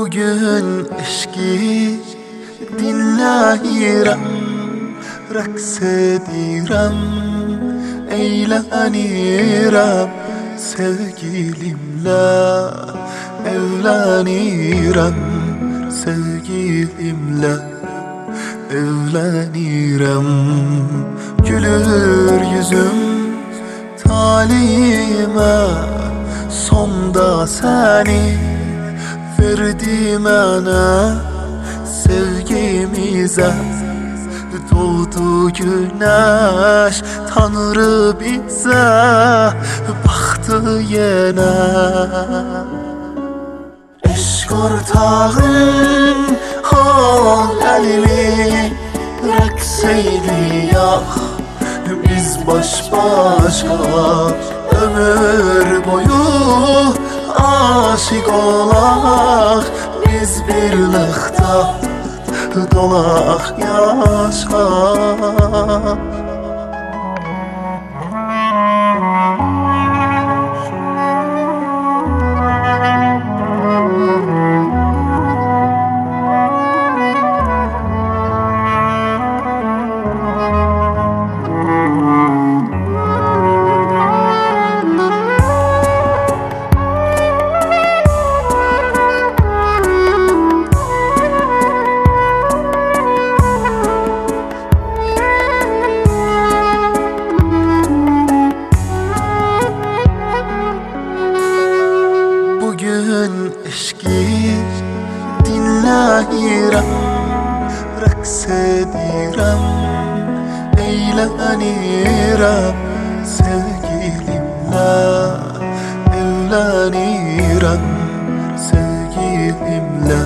Bugün eşki dinləyirəm, rəqs edirəm, eğlənirəm, sevgilimlə evlənirəm, sevgilimlə evlənirəm. Gülür yüzüm talihimə, sonda səni verdi mənə, sevgimizə doğdu güneş, Tanrı bizə baxdı yenə. Eşq ortağım, al əlimi, rəqs eyləyək biz baş-başa, ömür boyu aşık olaq, biz birlikdə dolaq yaşa. Bugün eşki dinləyirəm, rəqs edirəm, eğlənirəm, sevgilimlə evlənirəm, sevgilimlə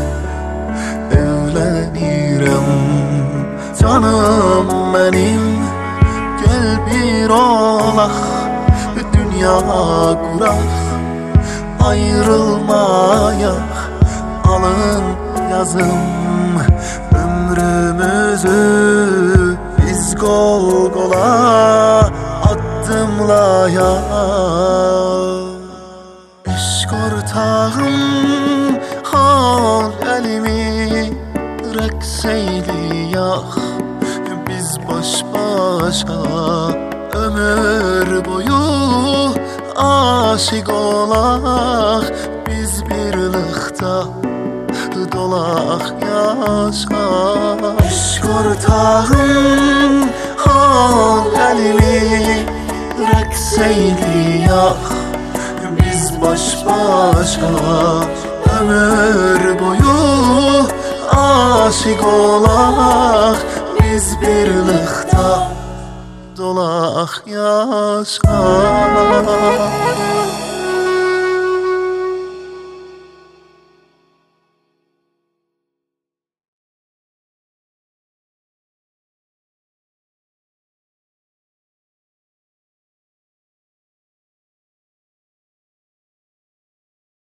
evlənirəm. Canım mənim, gəl bir olaq, dünya quraq, ayrılmayaq, alın yazım ömrümüzü, biz qol qola addımlayaq. Eşq ortağım, al əlimi, rəqs eyləyək biz baş-başa, ömür boyu aşık olaq, biz birlikdə dolaq yaşa. Eşq ortağım, al əlimi, rəqs eyləyək biz baş-başa, ömür boyu aşık olaq, biz birlikdə dolaq yaşa.